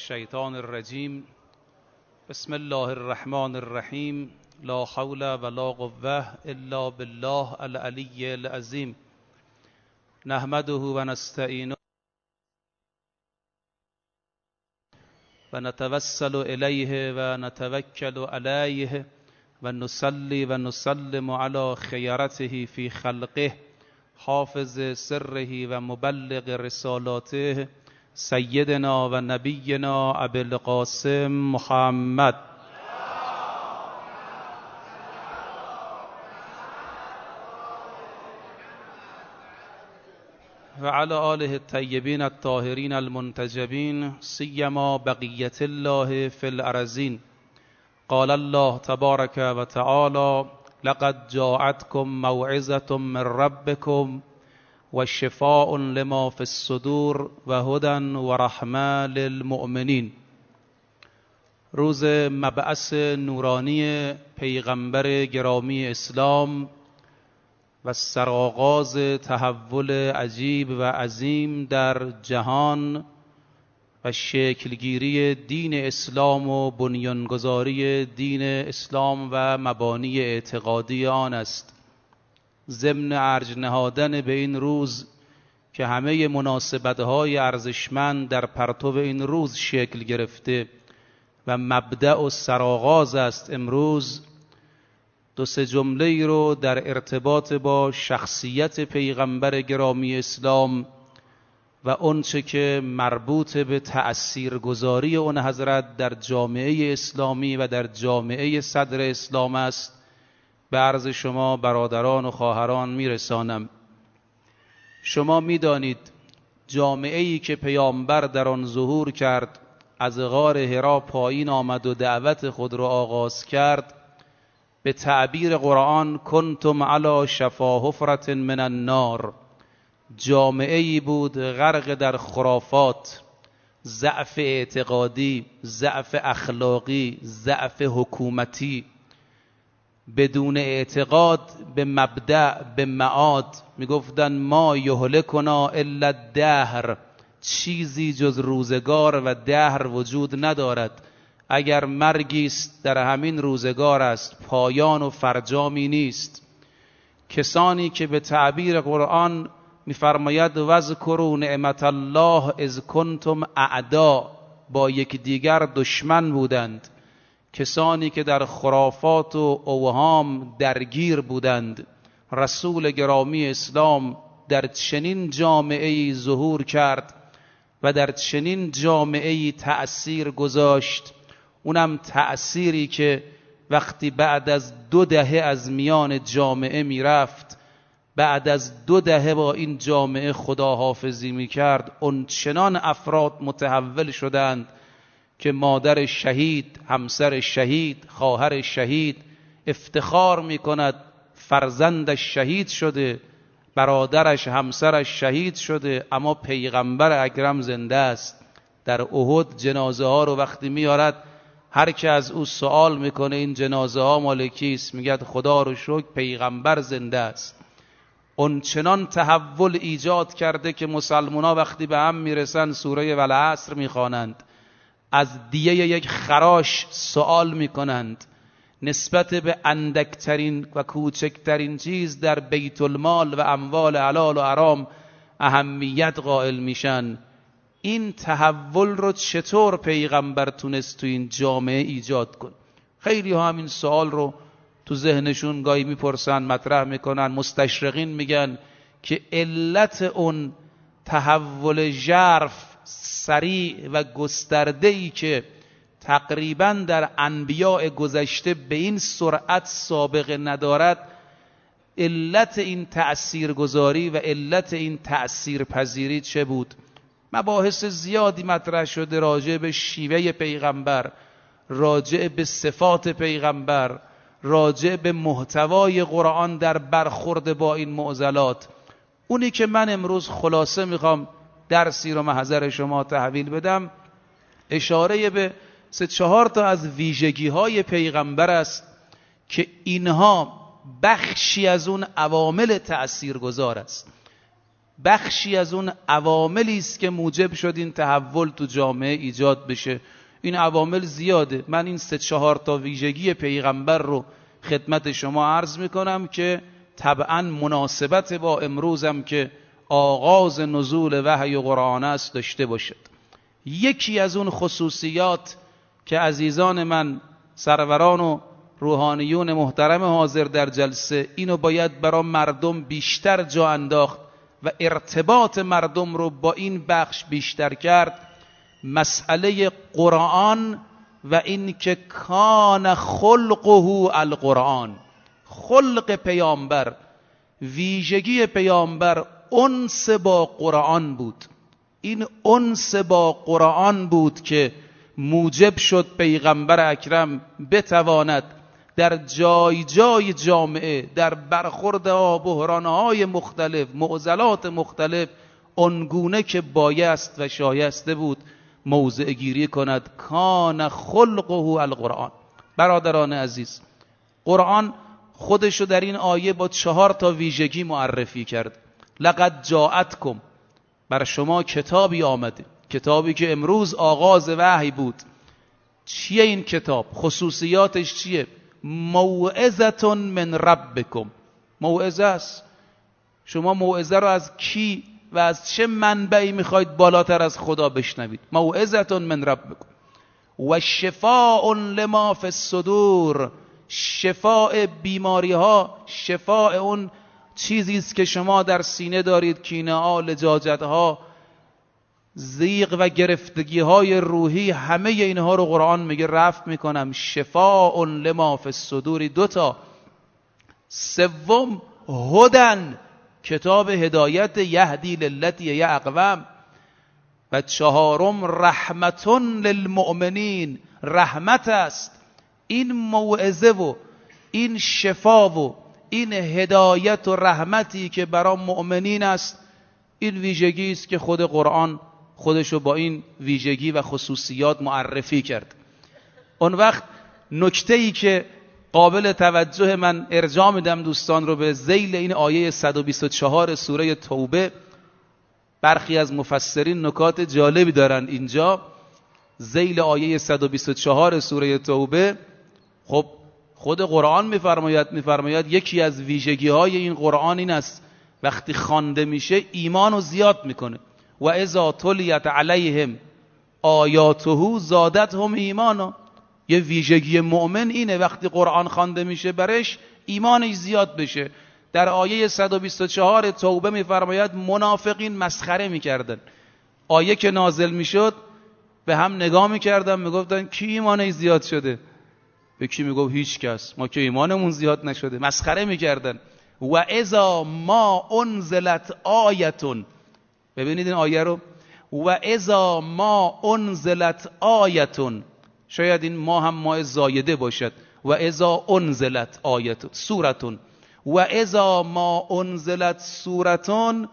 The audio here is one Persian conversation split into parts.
الشیطان الرجیم. بسم الله الرحمن الرحیم. لا حول ولا قوة الا بالله العلی العظیم. نحمده و نستعینه و نتوسل الیه و نتوکل علیه و نصلی و نسلم علی خیرته فی خلقه حافظ سره و مبلغ رسالاته سیدنا و نبینا ابی القاسم محمد و علی آله الطیبین الطاهرین المنتجبین سیما بقیة الله فی الارضین. قال الله تبارک و تعالی: لقد جاءتكم موعظة من ربكم و شفاء لما فی الصدور و هدی و رحمة للمؤمنین. روز مبعث نورانی پیغمبر گرامی اسلام و سرآغاز تحول عجیب و عظیم در جهان و شکلگیری دین اسلام و بنیانگذاری دین اسلام و مبانی اعتقادی آن است. ضمن ارج نهادن به این روز که همه مناسبت‌های ارزشمند در پرتو این روز شکل گرفته و مبدأ و سرآغاز است، امروز دو سه جمله رو در ارتباط با شخصیت پیغمبر گرامی اسلام و آنچه که مربوط به تأثیرگذاری اون حضرت در جامعه اسلامی و در جامعه صدر اسلام است به عرض شما برادران و خواهران میرسانم. شما میدانید جامعه‌ای که پیامبر در آن ظهور کرد، از غار حرا پایین آمد و دعوت خود را آغاز کرد، به تعبیر قرآن کنتم علی شفا حفرة من النار، جامعه‌ای بود غرق در خرافات، ضعف اعتقادی، ضعف اخلاقی، ضعف حکومتی، بدون اعتقاد به مبدأ به معاد. میگفتن ما یهلکنا الا الدهر، چیزی جز روزگار و دهر وجود ندارد. اگر مرگی است در همین روزگار است، پایان و فرجامی نیست. کسانی که به تعبیر قرآن میفرماید واذکروا نعمت الله اذ کنتم اعداء، با یکدیگر دشمن بودند، کسانی که در خرافات و اوهام درگیر بودند. رسول گرامی اسلام در چنین جامعه‌ای ظهور کرد و در چنین جامعه‌ای تأثیر گذاشت، اونم تأثیری که وقتی بعد از 2 دهه از میان جامعه میرفت، بعد از 2 دهه با این جامعه خداحافظی میکرد، اون چنان افراد متحول شدند که مادر شهید، همسر شهید، خواهر شهید افتخار میکند فرزندش شهید شده، برادرش همسرش شهید شده، اما پیغمبر اکرم زنده است. در احد جنازه ها رو وقتی میارد، هر که از او سوال میکنه این جنازه ها مال کیست، میگه خدا رو شکر پیغمبر زنده است. اون چنان تحول ایجاد کرده که مسلمونا وقتی به هم میرسن سوره والعصر میخوانند، از دیه یک خراش سوال میکنند، نسبت به اندکترین و کوچکترین چیز در بیت المال و اموال حلال و حرام اهمیت قائل میشن. این تحول رو چطور پیغمبر تونست تو این جامعه ایجاد کن؟ خیلی ها همین سوال رو تو ذهنشون گاهی میپرسن، مطرح میکنن. مستشرقین میگن که علت اون تحول ژرف سریع و گسترده‌ای که تقریباً در انبیاء گذشته به این سرعت سابقه ندارد، علت این تأثیرگذاری و علت این تأثیرپذیری چه بود؟ مباحث زیادی مطرح شده راجع به شیوه پیغمبر، راجع به صفات پیغمبر، راجع به محتوای قرآن در برخورد با این معضلات. اونی که من امروز خلاصه میخوام درسی رو محضر شما تحویل بدم، اشاره به 3-4 تا از ویژگی های پیغمبر است که اینها بخشی از اون عوامل تأثیرگذار است. بخشی از اون عواملی است که موجب شد این تحول تو جامعه ایجاد بشه. این عوامل زیاده. من این 3-4 تا ویژگی پیغمبر رو خدمت شما عرض میکنم که طبعا مناسبت با امروزم که آغاز نزول وحی و قرآن است داشته باشد. یکی از اون خصوصیات که عزیزان من، سروران و روحانیون محترم حاضر در جلسه، اینو باید برای مردم بیشتر جا انداخت و ارتباط مردم رو با این بخش بیشتر کرد، مسئله قرآن و این که کان خلقه القرآن. خلق پیامبر، ویژگی پیامبر انس با قرآن بود. این انس با قرآن بود که موجب شد پیغمبر اکرم بتواند در جای جای جامعه، در برخورد بحرانهای مختلف، معضلات مختلف، آنگونه که بایست و شایسته بود موضع گیری کند. کان خلقه القرآن. برادران عزیز، قرآن خودشو در این آیه با 4 تا ویژگی معرفی کرد. لقد جاءتکم، بر شما کتابی آمده، کتابی که امروز آغاز وحی بود. چیه این کتاب؟ خصوصیاتش چیه؟ موعظة من ربکم. موعظه است. شما موعظه رو از کی و از چه منبعی میخواید بالاتر از خدا بشنوید؟ موعظة من ربکم و شفاء لما فی الصدور. شفاء بیماری ها، شفاء اون چیزی است که شما در سینه دارید، کینه ها، لجاجت ها، ضیق و گرفتگی های روحی، همه اینها رو قرآن میگه رفع میکنم. شفاء لما فی الصدور. 2 تا. 3 هدن، کتاب هدایت، یهدی للتی هی اقوم. و 4 رحمت للمؤمنین، رحمت است. این موعظه و این شفا و این هدایت و رحمتی که برای مؤمنین است، این ویژگی است که خود قرآن خودشو با این ویژگی و خصوصیات معرفی کرد. اون وقت نکته‌ای که قابل توجه، من ارجاع میدم دوستان رو به ذیل این آیه 124 سوره توبه. برخی از مفسرین نکات جالبی دارن اینجا. ذیل آیه 124 سوره توبه، خب خود قرآن میفرماید یکی از ویژگی های این قرآن این است وقتی خوانده میشه ایمان رو زیاد میکنه. و اذا تلیت علیهم آیاته زادتهم ایمانا. یه ویژگی مؤمن اینه وقتی قرآن خوانده میشه برش ایمانش زیاد بشه. در آیه 124 توبه میفرماید منافقین مسخره میکردن. آیه که نازل میشد به هم نگاه میکردن، میگفتن کی ایمانش زیاد شده؟ به کی میگفت هیچ کس، ما که ایمانمون زیاد نشده. مسخره میکردن. و اذا ما انزلت آیتون، ببینید این آیه رو، و اذا ما انزلت آیتون، شاید این ما هم ما زایده باشد. و اذا انزلت آیتون سورتون، و اذا ما انزلت سورتون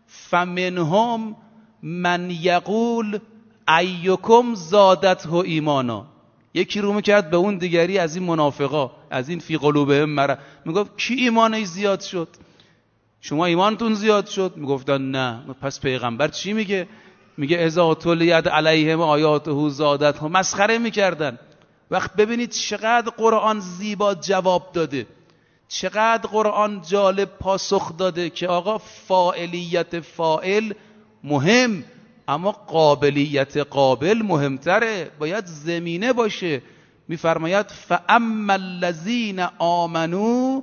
فمنهم من یقول ایکم زادته ایمانا. یکی رو میکرد به اون دیگری از این منافقا، از این فی قلوبهم مرض، میگفت کی ایمانش زیاد شد؟ شما ایمانتون زیاد شد؟ میگفتن نه. پس پیغمبر چی میگه؟ میگه اذا تلیت علیهم آیاته زادتهم. مسخره میکردن. وقت ببینید چقدر قرآن زیبا جواب داده، چقدر قرآن جالب پاسخ داده که آقا فاعلیت فاعل مهم، اما قابلیت قابل مهمتره. باید زمینه باشه. میفرماید فاما الذین آمنوا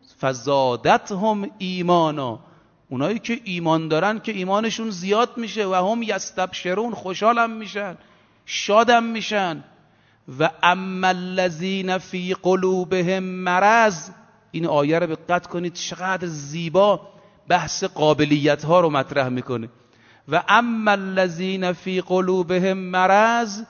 فزادتهم ایمانا. اونایی که ایمان دارن که ایمانشون زیاد میشه. و هم یستبشرون، خوشحالم میشن، شادم میشن. و اما الذین فی قلوبهم مرض. این آیه رو دقت کنید چقدر زیبا بحث قابلیت ها رو مطرح میکنه. و اما الذین فی قلوبهم مرض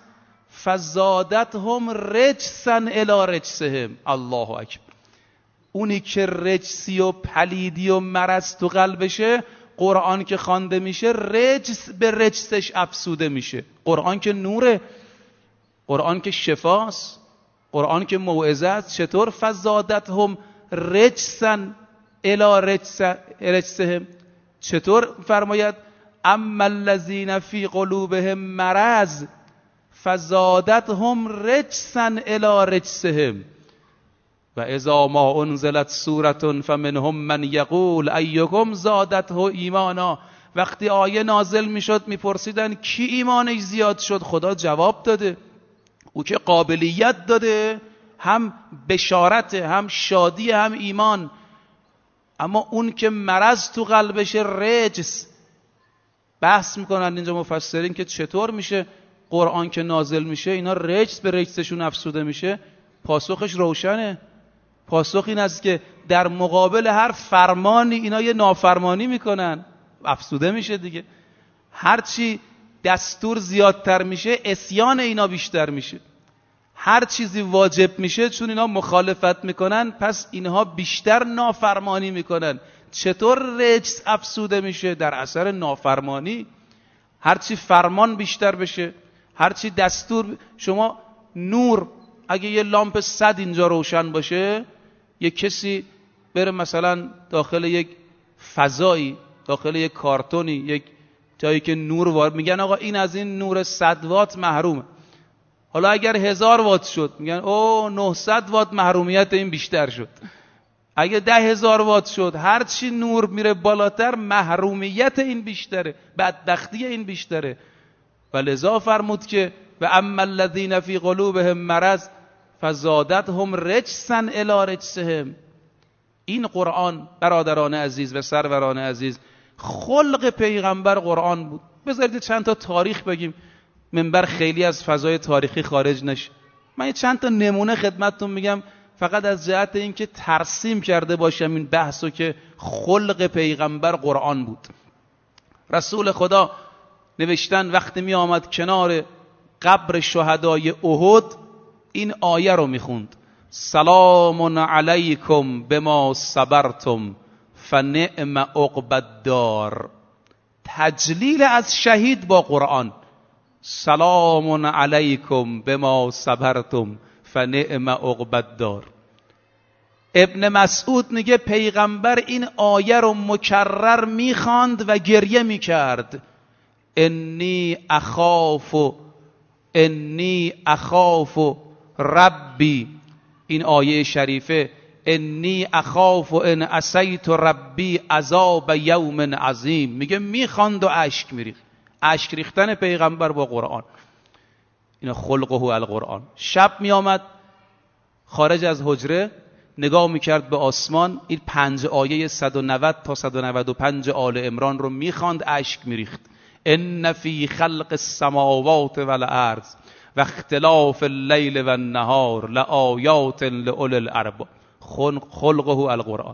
فزادتهم رجسا الی رجسهم. الله اکبر. اونی که رجسی و پلیدی و مرض تو قلبشه، قرآن که خوانده میشه رجس به رجسش افسوده میشه. قرآن که نوره، قرآن که شفاست، قرآن که موعظه است. چطور فزادتهم رجسا الی رجسهم؟ چطور فرماید اما الذین فی قلوبهم مرض فزادتهم رجسا الی رجسهم و اذا ما انزلت سورة فمنهم من یقول ایکم زادته ایمانا. وقتی آیه نازل میشد میپرسیدن کی ایمانش زیاد شد؟ خدا جواب داده، او که قابلیت داده، هم بشارت، هم شادی، هم ایمان. اما اون که مرض تو قلبش، رجس. بحث میکنن اینجا مفسرین که چطور میشه قرآن که نازل میشه اینا رجس به رجسشون افسوده میشه. پاسخش روشنه. پاسخ این است که در مقابل هر فرمانی اینا یه نافرمانی میکنن، افسوده میشه دیگه. هرچی دستور زیادتر میشه عصیان اینا بیشتر میشه. هر چیزی واجب میشه چون اینا مخالفت میکنن پس اینها بیشتر نافرمانی میکنن. چطور رجس افسوده میشه؟ در اثر نافرمانی. هرچی فرمان بیشتر بشه، هرچی دستور. شما نور اگه یه لامپ 100 اینجا روشن باشه، یک کسی بره مثلا داخل یک فضایی، داخل یک کارتونی، یک جایی که نور وارد، میگن آقا این از این نور 100 وات محرومه. حالا اگر 1000 وات شد میگن او 900 وات محرومیت این بیشتر شد. اگه 10,000 وات شد، هرچی نور میره بالاتر محرومیت این بیشتره، بدبختی این بیشتره. و لذا فرمود که و اما الذین فی قلوبهم مرض فزادتهم رجسا الی رجسهم. این قرآن برادران عزیز و سروران عزیز، خلق پیغمبر قرآن بود. بذارید چند تا تاریخ بگیم، منبر خیلی از فضای تاریخی خارج نشه. من یه چند تا نمونه خدمتتون میگم فقط از جهت اینکه ترسیم کرده باشم این بحثو که خلق پیغمبر قرآن بود. رسول خدا نوشتن وقتی می آمد کنار قبر شهدای احد این آیه رو میخوند: سلام علیکم بما صبرتم فنعم عقبی الدار. تجلیل از شهید با قرآن. سلام علیکم بما صبرتم فنعم عقبی الدار. ابن مسعود میگه پیغمبر این آیه رو مکرر میخواند و گریه میکرد. انی اخاف ربی. این آیه شریفه انی اخاف ان عصیت ربی عذاب یوم عظیم. میگه میخواند و اشک میریخت. اشک ریختن پیغمبر با قرآن. اینا خلقه القرآن. شب میآمد خارج از حجره نگاه میکرد به آسمان، این 5 آیه 190 تا 195 آل عمران رو میخواند، اشک میریخت. ان فی خلق السماوات والارض و اختلاف اللیل و النهار لآیات لأولی الالباب. خلقه القرآن.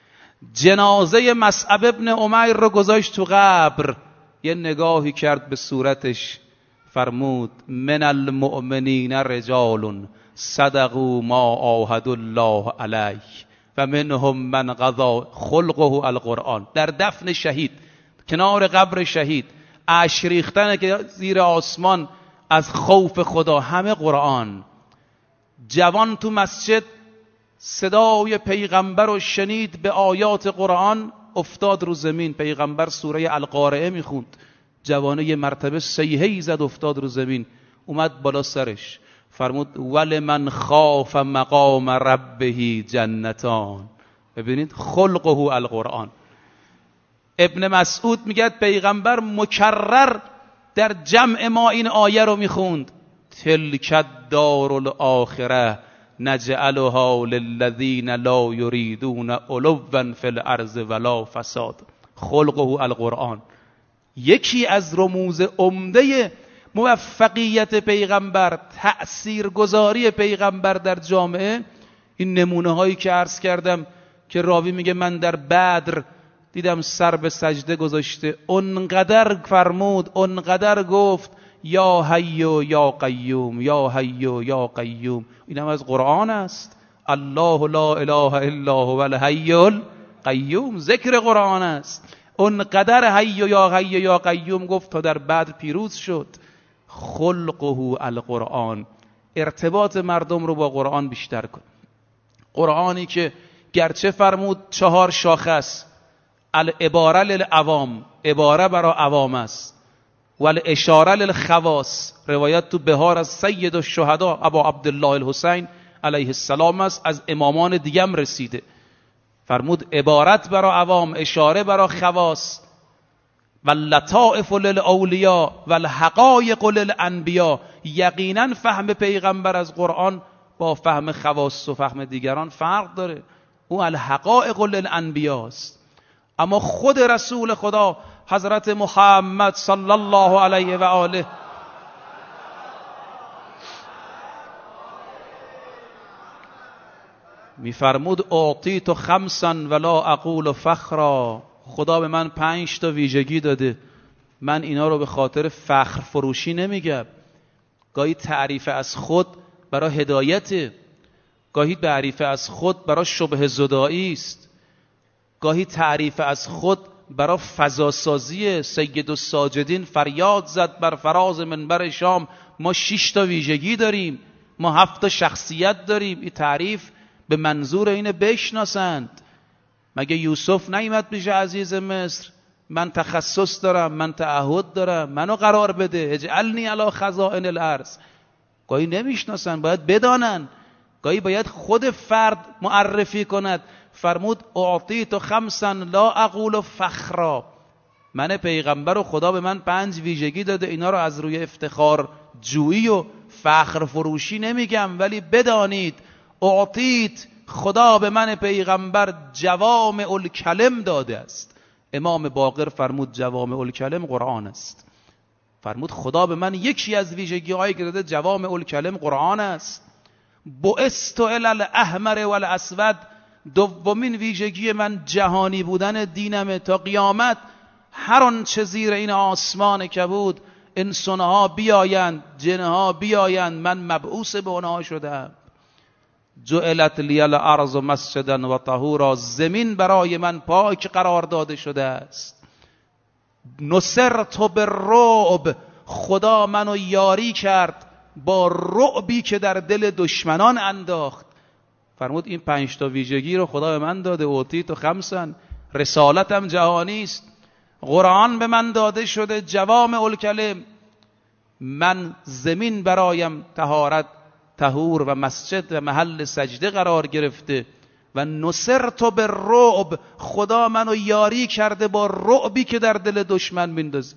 جنازه مصعب ابن عمیر رو گذاشت تو قبر، یه نگاهی کرد به صورتش، فرمود من المؤمنین رجال صدقوا ما عاهدوا الله علیه و منهم من قضا. خلقه القرآن. در دفن شهید، کنار قبر شهید، اشک ریختن که زیر آسمان از خوف خدا، همه قرآن. جوان تو مسجد صدای پیغمبر رو شنید به آیات قرآن، افتاد رو زمین. پیغمبر سوره القارعه میخوند، جوانه یه مرتبه صیحه‌ای زد افتاد رو زمین. اومد بالا سرش فرمود ولمن خاف مقام ربه جنتان. ببینید خلقه القرآن. ابن مسعود میگه پیغمبر مکرر در جمع ما این آیه رو میخوند: تلک الدار الاخره نجعلها للذین لا یریدون علوا فی الارض ولا فساد. خلقه القرآن. یکی از رموز عمده موفقیت پیغمبر، تأثیرگذاری پیغمبر در جامعه، این نمونه هایی که عرض کردم که راوی میگه من در بدر دیدم سر به سجده گذاشته، اونقدر فرمود، اونقدر گفت یا حی و یا قیوم، یا حی و یا قیوم. این هم از قرآن است. الله لا اله الا هو الحی القیوم. ذکر قرآن است. اونقدر حی و یا حی و یا قیوم گفت تا در بدر پیروز شد. خلقه القرآن. ارتباط مردم رو با قرآن بیشتر کن. قرآنی که گرچه فرمود 4 شاخه است، العباره للعوام، عباره برای عوام است، و الاشاره للخواص، روایت تو بهار از سید الشهدا ابا عبدالله الحسین علیه السلام است، از امامان دیگم رسیده. فرمود عبارت برای عوام، اشاره برای خواص. و اللطائف للاولیاء و الحقایق للانبیاء. یقینا فهم پیغمبر از قرآن با فهم خواص و فهم دیگران فرق داره. او الحقایق للانبیاء است. اما خود رسول خدا حضرت محمد صلی الله علیه و آله میفرمود اعطیت خمسا ولا اقول فخرا. خدا به من 5 تا ویژگی داده، من اینا رو به خاطر فخر فروشی نمیگم. گاهی تعریف از خود برای هدایت، گاهی تعریف از خود برای شبه زدایی است، گاهی تعریف از خود برای فضاسازی. سید الساجدین فریاد زد بر فراز منبر شام ما 6 تا ویژگی داریم، ما 7 تا شخصیت داریم. این تعریف به منظور اینه بشناسند. مگه یوسف نیامد پیش عزیز مصر من تخصص دارم، من تعهد دارم، منو قرار بده، اجعلنی علی خزائن الارض؟ گاهی نمیشناسن، باید بدانن. گاهی باید خود فرد معرفی کند. فرمود اعطیت خمسا لا اقول فخرا. من پیغمبر و خدا به من 5 ویژگی داده، اینا رو از روی افتخار جویی و فخر فروشی نمیگم، ولی بدانید اعطیت، خدا به من پیغمبر جوامع الکلم داده است. امام باقر فرمود جوامع الکلم قرآن است. فرمود خدا به من یکی از ویژگی هایی که داده جوامع الکلم قرآن است. بعثت الی الاحمر والاسود. دومین ویژگی من جهانی بودن دینم تا قیامت. هر آنچه زیر این آسمان کبود، انسانها بیایند، جنها بیایند، من مبعوث به آنها شدم. جعلت لی الارض مسجدا و طهورا. زمین برای من پاک قرار داده شده است. نصرت بالرعب. خدا منو یاری کرد با رعبی که در دل دشمنان انداخت. فرمود این 5 تا ویژگی رو خدا به من داده. اعطیت خمسا. رسالتم جهانی است، قرآن به من داده شده جوامع الکلم. من زمین برایم طهارت، طهور و مسجد و محل سجده قرار گرفته. و نصرت بالرعب. خدا منو یاری کرده با رعبی که در دل دشمن میندازه.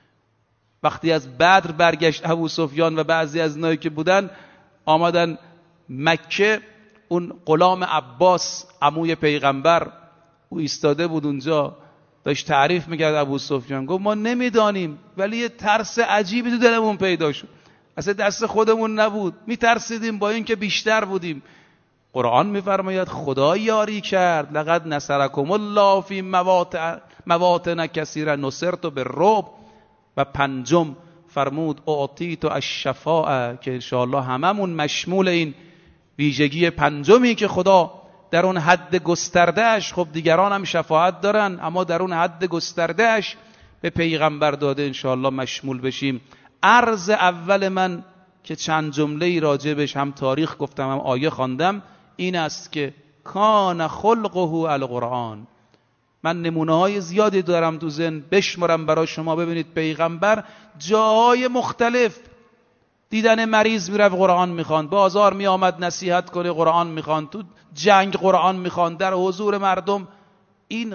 وقتی از بدر برگشت ابو سفیان و بعضی از اونایی که بودن آمدن مکه، اون غلام عباس عموی پیغمبر او ایستاده بود اونجا، داشت تعریف میکرد ابو سفیان. گفت ما نمیدانیم ولی یه ترس عجیبی تو دلمون پیدا شد، اصلا دست خودمون نبود، میترسیدیم با این که بیشتر بودیم. قرآن میفرماید خدا یاری کرد. لقد نصرکم الله فی مواطن کثیره نصرت بالرعب. و 5 فرمود اعطیت الشفاعه، که انشاءالله هممون مشمول این ویژگی 5 که خدا در اون حد گستردهش، خب دیگران هم شفاعت دارن اما در اون حد گستردهش به پیغمبر داده، انشاءالله مشمول بشیم. عرض اول من که چند جمله راجبش هم تاریخ گفتم هم آیه خواندم این است که کان خلقه القرآن. من نمونه های زیادی دارم تو ذهن بشمارم برای شما ببینید. پیغمبر جاهای مختلف دیدن مریض میرفت قرآن میخواند، بازار میآمد نصیحت کنه قرآن میخواند، تو جنگ قرآن میخواند، در حضور مردم. این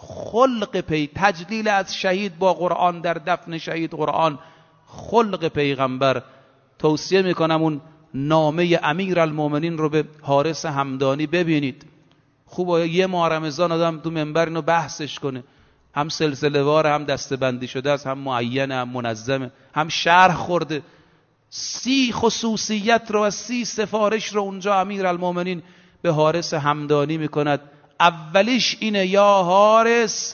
خلق تجلیل از شهید با قرآن، در دفن شهید قرآن، خلق پیغمبر. توصیه میکنم اون نامه امیرالمومنین رو به حارث همدانی ببینید. خوبه یه ماه رمضان آدم تو منبر اینو بحثش کنه، هم سلسله وار، هم دسته‌بندی شده است، هم معینه، هم منظمه، هم شرح خورده. 30 خصوصیت رو و 30 سفارش رو اونجا امیرالمومنین به حارث همدانی میکند. اولیش اینه یا حارث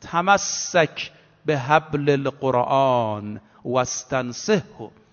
تمسک به حبل القرآن واستنصحه.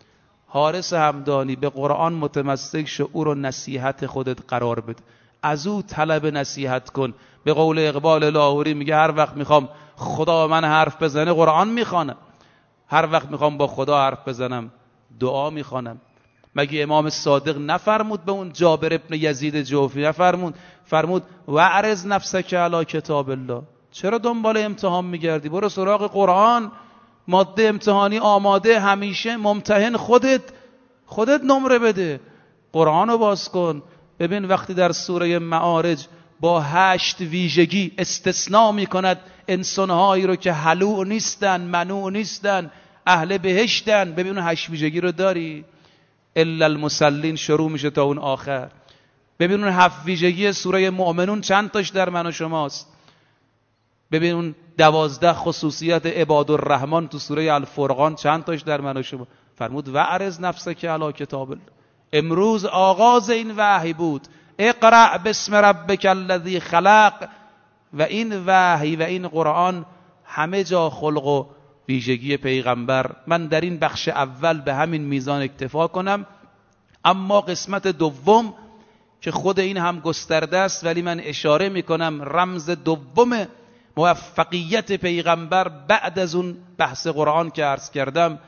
حارث همدانی به قرآن متمسک شو، او رو نصیحت خودت قرار بده، از او طلب نصیحت کن. به قول اقبال لاهوری میگه هر وقت میخوام خدا من حرف بزنه قرآن میخوانم، هر وقت میخوام با خدا حرف بزنم دعا میخوانم. مگه امام صادق نفرمود به اون جابر ابن یزید جوفی، نفرمود فرمود و عرض نفسک علی کتاب الله، چرا دنبال امتحان میگردی؟ برو سراغ قرآن، ماده امتحانی آماده، همیشه ممتحن خودت نمره بده. قرآن رو باز کن ببین وقتی در سوره معارج با 8 ویژگی استثناء میکند انسانهایی رو که هلوع نیستن، منوع نیستن، اهل بهشتن، ببین 8 ویژگی رو داری؟ الا المصلین شروع میشه تا اون آخر. ببین اون 7 ویژگی سوره مؤمنون چند تاش در من و شماست. ببین اون 12 خصوصیت عباد الرحمن تو سوره الفرقان چند تاش در من و شما. فرمود وعرض نفسک علی کتاب الله. امروز آغاز این وحی بود، اقرأ باسم ربک الذی خلق. و این وحی و این قرآن همه جا خلق و ویژگی پیغمبر. من در این بخش اول به همین میزان اکتفا کنم، اما قسمت دوم که خود این هم گسترده است ولی من اشاره میکنم رمز دوم موفقیت پیغمبر بعد از اون بحث قرآن که عرض کردم،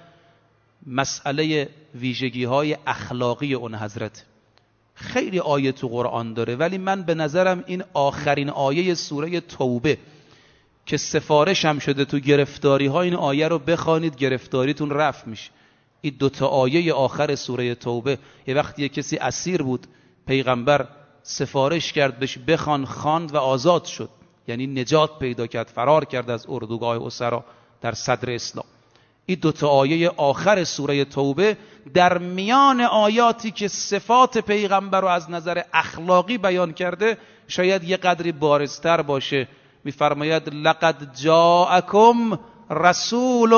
مسئله ویژگی های اخلاقی اون حضرت. خیلی آیه تو قرآن داره ولی من به نظرم این آخرین آیه سوره توبه که سفارش هم شده تو گرفتاری ها، این آیه رو بخوانید گرفتاریتون رفع میشه. این 2 آیه آخر سوره توبه، یه وقتی کسی اسیر بود پیغمبر سفارش کرد بهش بخوان، خواند و آزاد شد، یعنی نجات پیدا کرد، فرار کرد از اردوگاه اسرا در صدر اسلام. این 2 آیه آخر سوره توبه در میان آیاتی که صفات پیغمبر رو از نظر اخلاقی بیان کرده شاید یه قدری بارزتر باشه. میفرماید لقد جاءکم رسول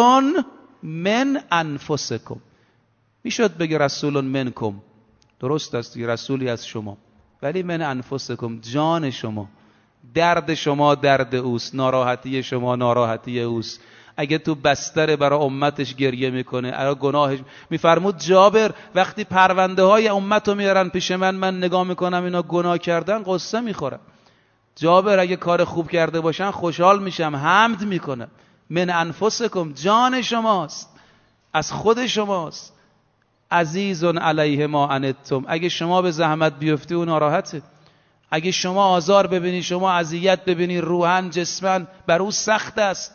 من انفسکم. میشد بگه رسول منکم، درست است، رسولی از شما، ولی من انفسکم، جان شما، درد شما درد اوست، ناراحتی شما ناراحتی اوست. اگه تو بستر برای امتش گریه میکنه، اگه گناهش، میفرمود جابر وقتی پرونده های امت رو میارن پیش من نگاه میکنم اینا گناه کردن، قصه میخورم. جابر اگه کار خوب کرده باشن خوشحال میشم، حمد میکنم. من انفسکم، جان شماست، از خود شماست. عزیز علیه ما عنتم، اگه شما به زحمت بیفتی او ناراحته. اگه شما آزار ببینی، شما اذیت ببینی روحاً جسماً، بر او سخت است.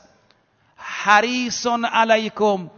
حریص علیکم.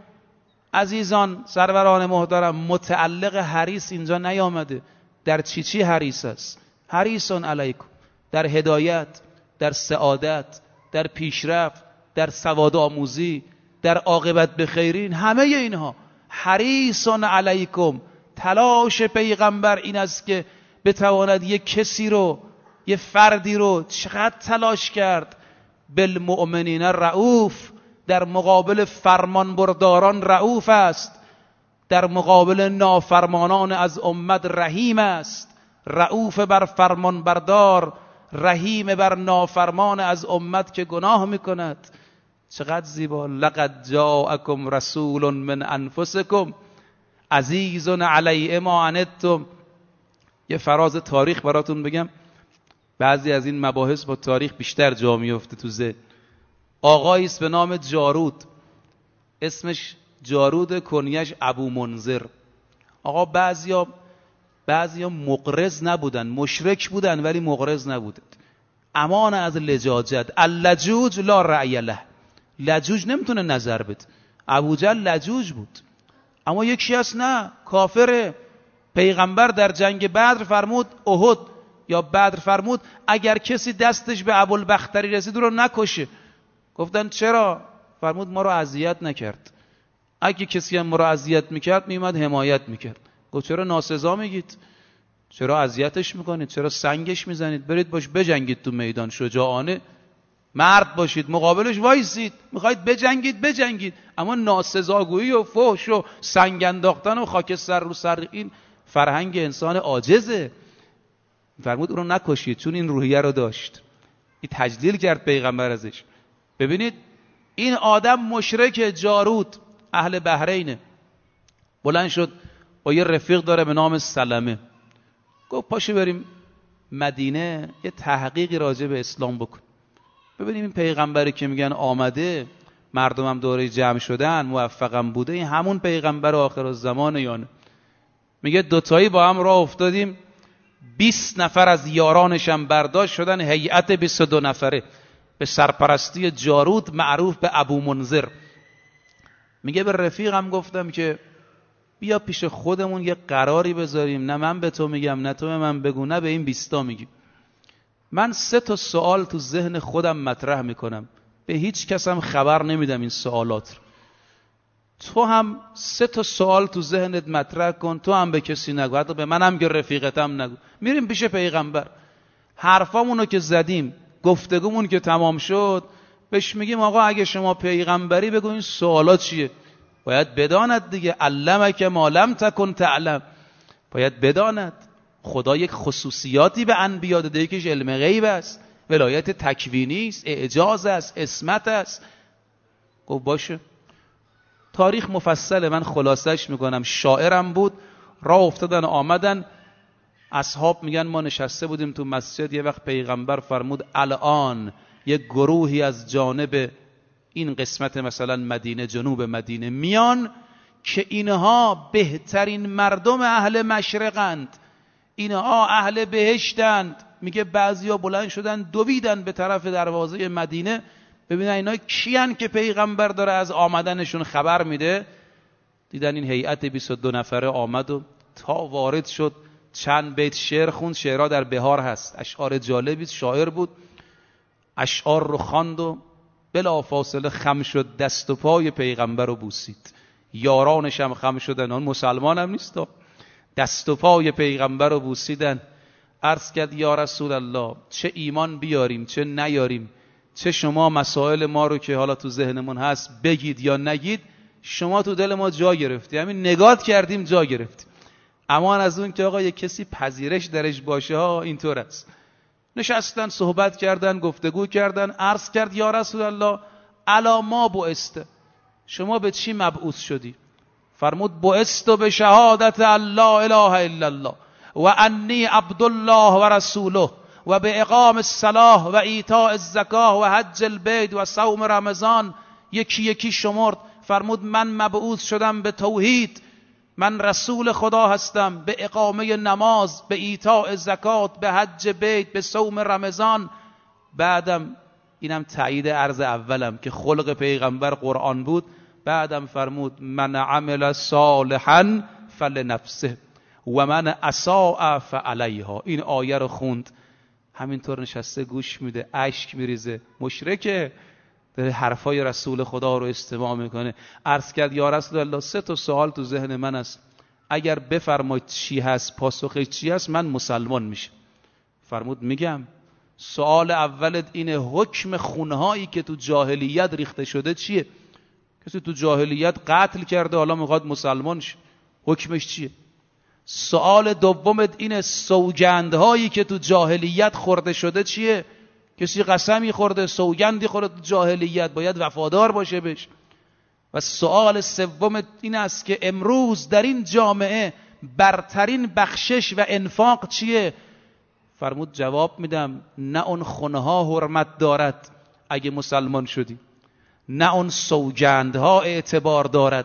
عزیزان سروران محترم، متعلق حریص اینجا نیامده. در چی حریص است؟ حریص علیکم، در هدایت، در سعادت، در پیشرفت، در سواد آموزی، در عاقبت بخیرین، همه اینها. حریص علیکم. تلاش پیغمبر این است که بتواند یک کسی رو، یه فردی رو، چقدر تلاش کرد، بالمؤمنین رؤوف، در مقابل فرمانبرداران رؤوف است، در مقابل نافرمانان از امت رحیم است. رؤوف بر فرمانبردار، رحیم بر نافرمان از امت که گناه میکند. چقدر زیبا. لقد جاءکم رسول من انفسکم عزیز علیه ما عنتم. یه فراز تاریخ براتون بگم، بعضی از این مباحث با تاریخ بیشتر جا میفته تو ذهن. آقایی است به نام جارود، اسمش جارود، کنیش ابو منذر. آقا بعضیا مقرض نبودن، مشرک بودن ولی مقرض نبودن. امان از لجاجت. اللجوج لا رأی له. لجوج نمیتونه نظر بده. ابوجهل لجوج بود. اما یکی هست نه، کافره. پیغمبر در جنگ بدر فرمود، احد یا بدر فرمود اگر کسی دستش به ابوالبختری رسید رو نکشه. گفتن چرا؟ فرمود ما رو اذیت نکرد. اگه کسی هم ما رو اذیت میکرد میومد حمایت میکرد. گفت چرا ناسزا میگید؟ چرا اذیتش میکنید؟ چرا سنگش میزنید؟ برید باش بجنگید تو میدان، شجاعانه مرد باشید، مقابلش وایسید. میخواید بجنگید، اما ناسزاگویی و فحش و سنگ انداختن و خاکستر رو سر، این فرهنگ انسان عاجزه. فرمود اون رو نکشید چون این روحیه رو داشت. این تجلیل کرد پیغمبر ازش. ببینید این آدم مشرک، جارود، اهل بحرینه. بلند شد با یه رفیق داره به نام سلمه، گفت پاشو بریم مدینه یه تحقیقی راجع به اسلام بکن، ببینیم این پیغمبری که میگن آمده، مردمم دوره جمع شدن، موفقم بوده، این همون پیغمبر آخرالزمانه یا نه. میگه دوتایی با هم راه افتادیم، 20 نفر از یارانشم برداشت، شدن هیئت 22 نفره. به سرپرستی جارود معروف به ابو منذر. میگه به رفیقم گفتم که بیا پیش خودمون یه قراری بذاریم، نه من به تو میگم نه تو به من بگو، نه به این 20 میگی. من 3 سوال تو ذهن خودم مطرح میکنم، به هیچ کس هم خبر نمیدم این سوالات رو. تو هم 3 سوال تو ذهنت مطرح کن، تو هم به کسی نگو، حتی به منم که رفیقتم نگو. میریم پیش پیغمبر، حرفامونو که زدیم، گفتگومون که تمام شد، بهش میگیم آقا اگه شما پیغمبری بگو این سوالات چیه. باید بداند دیگه، علمک ما لم تکن تعلم. باید بداند خدا یک خصوصیاتی به انبیا داده، یکیش علم غیب است، ولایت تکوینی است، اعجاز است، عصمت است. گفت باشه. تاریخ مفصله، من خلاصش میکنم. شاعرم بود، راه افتادن آمدن، اصحاب میگن ما نشسته بودیم تو مسجد، یه وقت پیغمبر فرمود الان یک گروهی از جانب این قسمت مثلا مدینه، جنوب مدینه میان که اینها بهترین مردم اهل مشرقند، اینها اهل بهشتند. میگه بعضیا بلند شدن دویدن به طرف دروازه مدینه ببینن اینا کیان که پیغمبر داره از آمدنشون خبر میده. دیدن این هیئت 22 نفره آمد و تا وارد شد چند بیت شعر خوند. شعرها در بهار هست، اشعار جالبی، شاعر بود، اشعار رو خواند و بلا فاصله خم شد، دست و پای پیغمبر رو بوسید. یارانش هم خم شدن، اون مسلمان هم نیست، دست و پای پیغمبر رو بوسیدن. عرض کرد یا رسول الله چه ایمان بیاریم چه نیاریم، چه شما مسائل ما رو که حالا تو ذهنمون هست بگید یا نگید، شما تو دل ما جا گرفتی، همین نگات کردیم جا گرفتی. اما از اون که آقا یک کسی پذیرش درش باشه ها، اینطور است. نشستن صحبت کردن، گفتگو کردن. عرض کرد یا رسول الله الا ما بعثت، شما به چی مبعوث شدی؟ فرمود بعثت به شهادت الله اله الا الله و انی عبدالله و رسوله و به اقام الصلاه و ایتاء الزکاه و حج البیت و صوم رمضان. یکی یکی شمرد. فرمود من مبعوث شدم به توحید، من رسول خدا هستم، به اقامه نماز، به ایتاء زکات، به حج بیت، به صوم رمضان. بعدم اینم تایید عرض اولم که خلق پیغمبر قرآن بود. بعدم فرمود من عمل صالحا فلنفسه و من اساء فعلیها. این آیه رو خوند، همینطور نشسته گوش میده، اشک میریزه. مشرکه، داره حرفای رسول خدا رو استماع میکنه. عرض کرد یا رسول الله 3 سوال تو ذهن من است، اگر بفرمایید چی هست، پاسخ چی هست، من مسلمان میشم. فرمود میگم. سوال اولت اینه حکم خونهایی که تو جاهلیت ریخته شده چیه؟ کسی تو جاهلیت قتل کرده حالا میخواد مسلمان شه، حکمش چیه؟ سوال دومت اینه سوگندهایی که تو جاهلیت خورده شده چیه؟ کسی قسمی خورده، سوگندی خورده تو جاهلیت، باید وفادار باشه بهش. و سوال سوم این است که امروز در این جامعه برترین بخشش و انفاق چیه؟ فرمود جواب میدم نه اون خونها حرمت دارد اگه مسلمان شدی، نه اون سوگندها اعتبار دارد.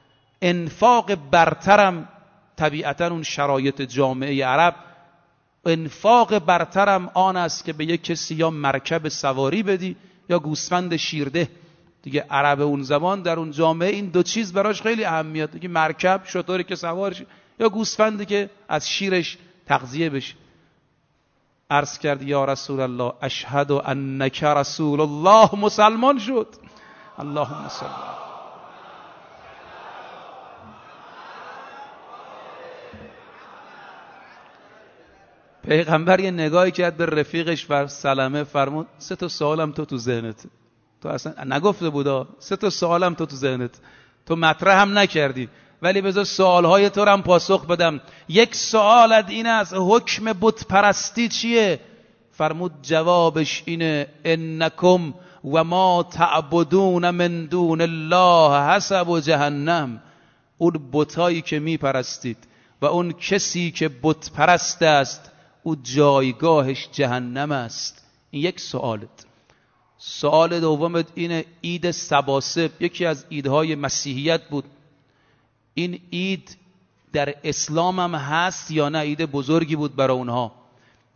انفاق برترم طبیعتا اون شرایط جامعه عرب، انفاق برترم آن است که به یک کسی یا مرکب سواری بدی یا گوسفند شیرده. دیگه عرب اون زمان در اون جامعه این 2 چیز براش خیلی اهمیت داره، مرکب شطوری که سوار شه یا گوسفندی که از شیرش تغذیه بشه. عرض کرد یا رسول الله اشهد انک رسول الله. مسلمان شد. اللهم صل. پیغمبر یه نگاهی کرد به رفیقش و سلمه، فرمود 3 سوالم تو ذهنت، تو اصلا نگفته بودا، 3 سوالم تو ذهنت، تو مطرح هم نکردی، ولی بذار سوالهای تو رو هم پاسخ بدم. یک سوالت این است حکم بت پرستی چیه؟ فرمود جوابش اینه انکم و ما تعبدون من دون الله حسب جهنم. اون بتایی که می پرستید و اون کسی که بت پرست است او جایگاهش جهنم است. این یک سوالت. سوال دومت اینه عید سباسب یکی از عیدهای مسیحیت بود. این عید در اسلام هم هست یا نه؟ عید بزرگی بود برای اونها.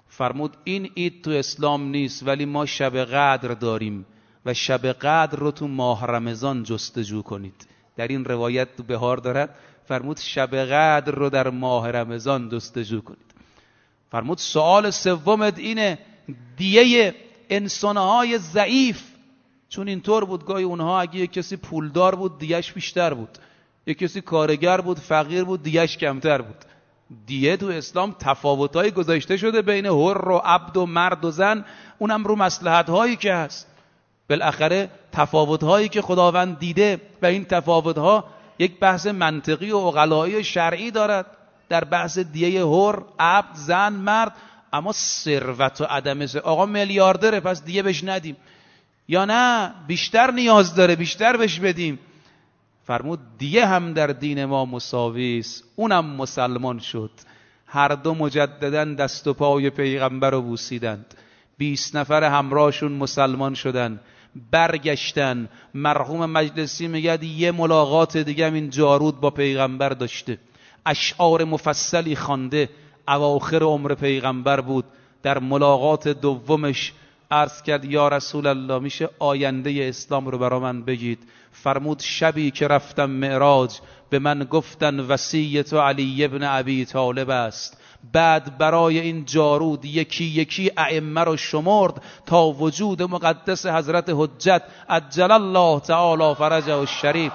فرمود این عید تو اسلام نیست، ولی ما شب قدر داریم و شب قدر رو تو ماه رمضان جستجو کنید. در این روایت تو بهار دارد، فرمود شب قدر رو در ماه رمضان جستجو کنید. فرمود سوال سومت اینه دیه انسانهای ضعیف، چون اینطور بود گاهی اونها اگه یک کسی پولدار بود دیهش بیشتر بود، یک کسی کارگر بود فقیر بود دیهش کمتر بود. دیه تو اسلام تفاوت‌های گذاشته شده بین حر و عبد و مرد و زن، اونم رو مصلحت‌هایی که هست. بالاخره تفاوت‌هایی که خداوند دیده و این تفاوت‌ها یک بحث منطقی و عقلایی و شرعی دارد در بحث دیه حر، عبد، زن، مرد. اما ثروت و عدم آقا میلیاردره پس دیه بهش ندیم، یا نه بیشتر نیاز داره بیشتر بهش بدیم. فرمود دیه هم در دین ما مساوی است، اونم مسلمان شد. هر دو مجددا دست و پای پیغمبر رو بوسیدند، 20 نفر همراهشون مسلمان شدن، برگشتن. مرحوم مجلسی میگه یه ملاقات دیگه هم این جارود با پیغمبر داشته، اشعار مفصلی خوانده، اواخر عمر پیغمبر بود. در ملاقات دومش عرض کرد یا رسول الله میشه آینده اسلام رو برا من بگید؟ فرمود شبی که رفتم معراج به من گفتن وصیت علی ابن ابی طالب است. بعد برای این جارود یکی یکی ائمه رو شمرد تا وجود مقدس حضرت حجت عجل الله تعالی فرجه الشریف.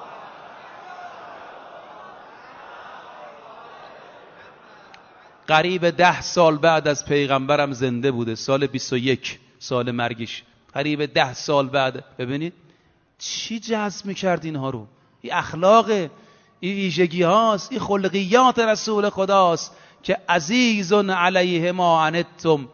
قریب 10 سال بعد از پیغمبرم زنده بوده، سال 21 سال مرگش، قریب 10 سال بعد. ببینید چی جذب میکرد اینها رو؟ این اخلاق، این ویژگی هاست، این خلقیات رسول خداست که عزیز علیه ما عنتم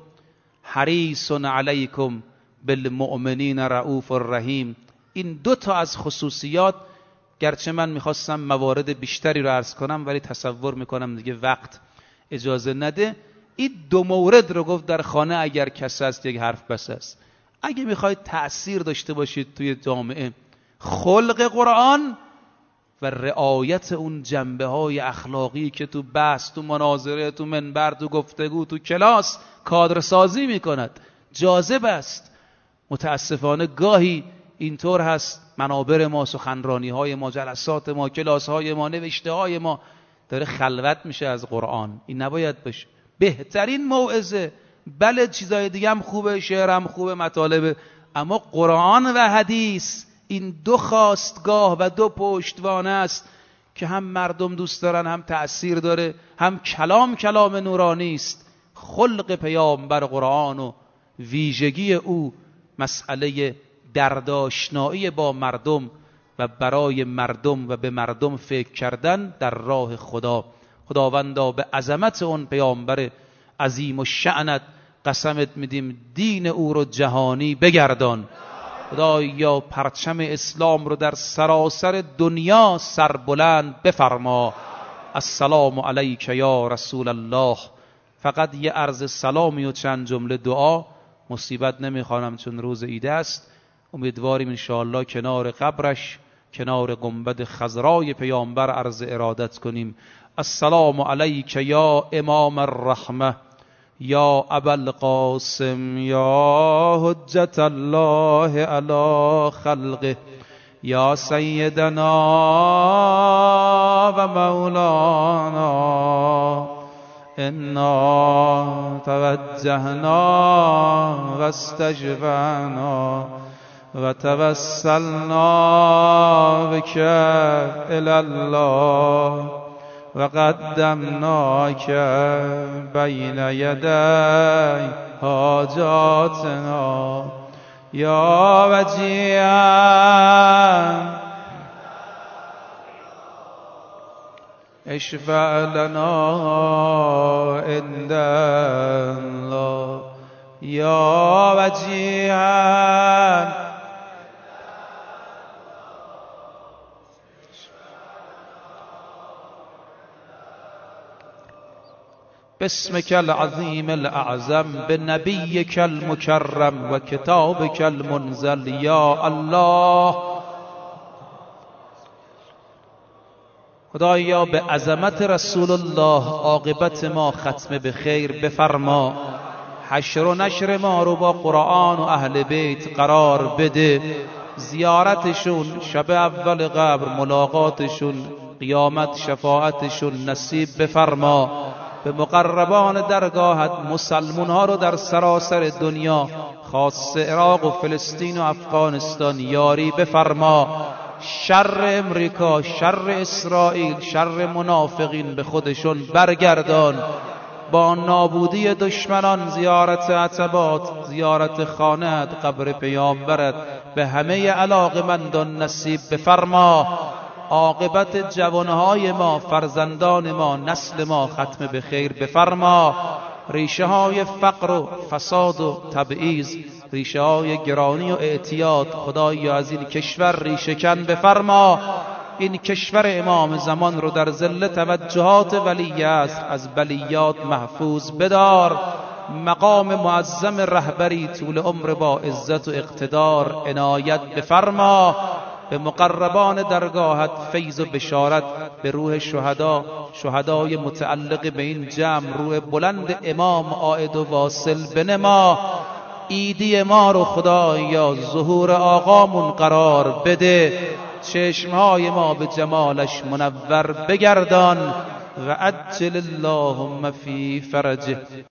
حریص علیکم بالمؤمنین رؤوف الرحیم. این 2 تا از خصوصیات، گرچه من میخواستم موارد بیشتری رو عرض کنم ولی تصور میکنم دیگه وقت اجازه نده. این 2 مورد رو گفت در خانه اگر کس است یک حرف بس است. اگه میخواید تأثیر داشته باشید توی جامعه، خلق قرآن و رعایت اون جنبه های اخلاقی که تو بحث، تو مناظره، تو منبر، تو گفتگو، تو کلاس کادر سازی میکند، جاذب است. متاسفانه گاهی اینطور هست منابر ما، سخنرانی های ما، جلسات ما، کلاس های ما، نوشته های ما داره خلوت میشه از قرآن. این نباید باشه. بهترین موعظه، بله چیزای دیگه هم خوبه، شعر هم خوبه، مطالبه، اما قرآن و حدیث این 2 خواستگاه و 2 پشتوانه است که هم مردم دوست دارن، هم تأثیر داره، هم کلام نورانی است. خلق پیامبر قرآن و ویژگی او مسئله دردآشنایی با مردم و برای مردم و به مردم فکر کردن در راه خدا. خداوندا به عظمت اون پیامبر عظیم و شأنت قسمت میدیم دین او رو جهانی بگردان. خدایا پرچم اسلام رو در سراسر دنیا سربلند بفرما. السلام علیک یا رسول الله. فقط یه عرض سلامی و چند جمله دعا، مصیبت نمیخوانم چون روز عید است. امیدواریم انشاءالله کنار قبرش، کنار گنبد خضرای پیامبر عرض ارادت کنیم. السلام علیک یا امام الرحمه، یا ابا القاسم، یا حجت الله علی خلقه، یا سیدنا و مولانا. انا توجهنا و استجبنا و توسلنا بک الی الله و قدمناک بین یدی حاجاتنا یا وجیها اشفع لنا عند الله یا وجیها باسمك العظيم الأعظم بنبيك المكرم وكتابك المنزل يا الله. خدایا به عظمت رسول الله عاقبت ما ختم به خیر بفرما. حشر و نشر ما رو با قرآن و اهل بیت قرار بده. زیارتشون شب اول قبر، ملاقاتشون قیامت، شفاعتشون نصیب بفرما. به مقربان درگاهت مسلمون ها رو در سراسر دنیا، خاص عراق و فلسطین و افغانستان یاری بفرما. شر امریکا، شر اسرائیل، شر منافقین به خودشون برگردان. با نابودی دشمنان زیارت عتبات، زیارت خانه‌ات، قبر پیامبرت به همه علاقمندان نصیب بفرما. عاقبت جوانهای ما، فرزندان ما، نسل ما ختم به خیر بفرما. ریشه های فقر و فساد و تبعیض، ریشه های گرانی و اعتیاد خدایا از این کشور ریشه کن بفرما. این کشور امام زمان رو در ظل توجهات ولی است از بلیات محفوظ بدار. مقام معظم رهبری طول عمر با عزت و اقتدار عنایت بفرما. به مقربان درگاهت فیض و بشارت به روح شهدا، شهدای متعلق به این جمع، روح بلند امام عائد و واصل بنما. عیدی ما رو خدایا ظهور آقامون قرار بده. چشمهای ما به جمالش منور بگردان. و عجل اللهم فی فرجه.